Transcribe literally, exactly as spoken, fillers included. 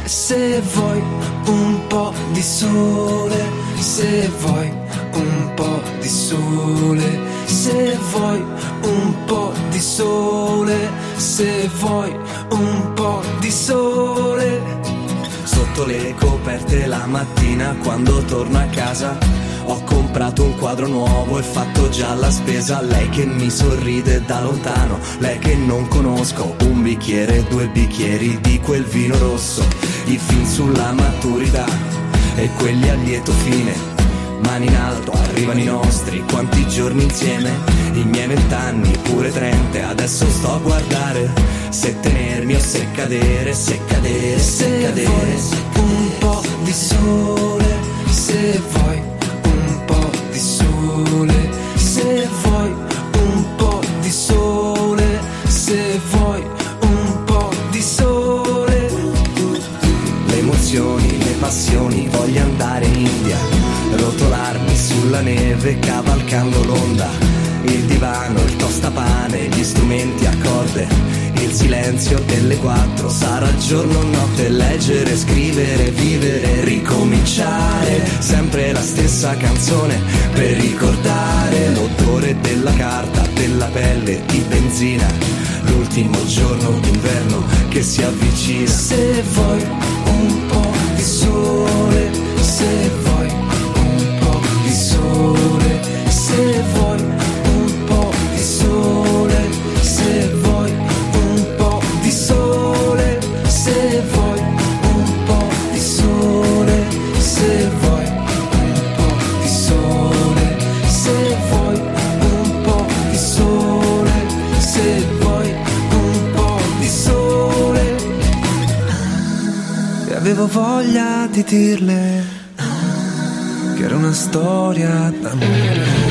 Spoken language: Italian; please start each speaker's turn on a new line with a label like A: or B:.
A: Se vuoi un po' di sole, se vuoi un po' di sole, se vuoi un po' di sole, se vuoi un po' di sole. Sotto le coperte la mattina quando torno a casa ho comprato un quadro nuovo e fatto già la spesa. Lei che mi sorride da lontano, lei che non conosco. Un bicchiere, due bicchieri di quel vino rosso. I film sulla maturità e quelli a lieto fine. Mani in alto, arrivano i nostri, quanti giorni insieme. I miei vent'anni, pure trenta, adesso sto a guardare se tenermi o se cadere, se cadere, se, se cadere. Vuoi un po' di sole, se vuoi un po' di sole, se vuoi un po' di sole, se vuoi un po' di sole. Le emozioni, le passioni, voglio andare in India, rotolarmi sulla neve cavalcando l'onda. Il divano, il tostapane, gli strumenti a corde, il silenzio delle quattro, sarà giorno o notte, leggere, scrivere, vivere, ricominciare, sempre la stessa canzone per ricordare l'odore della carta, della pelle, di benzina, l'ultimo giorno d'inverno che si avvicina. Se vuoi un po' di sole, se vuoi un po' di sole, se vuoi un po' di sole, se vuoi un po' di sole, se vuoi un po' di sole, se vuoi un po' di sole, se vuoi un po' di sole, se vuoi un po' di sole. E avevo voglia di dirle che era una storia d'amore.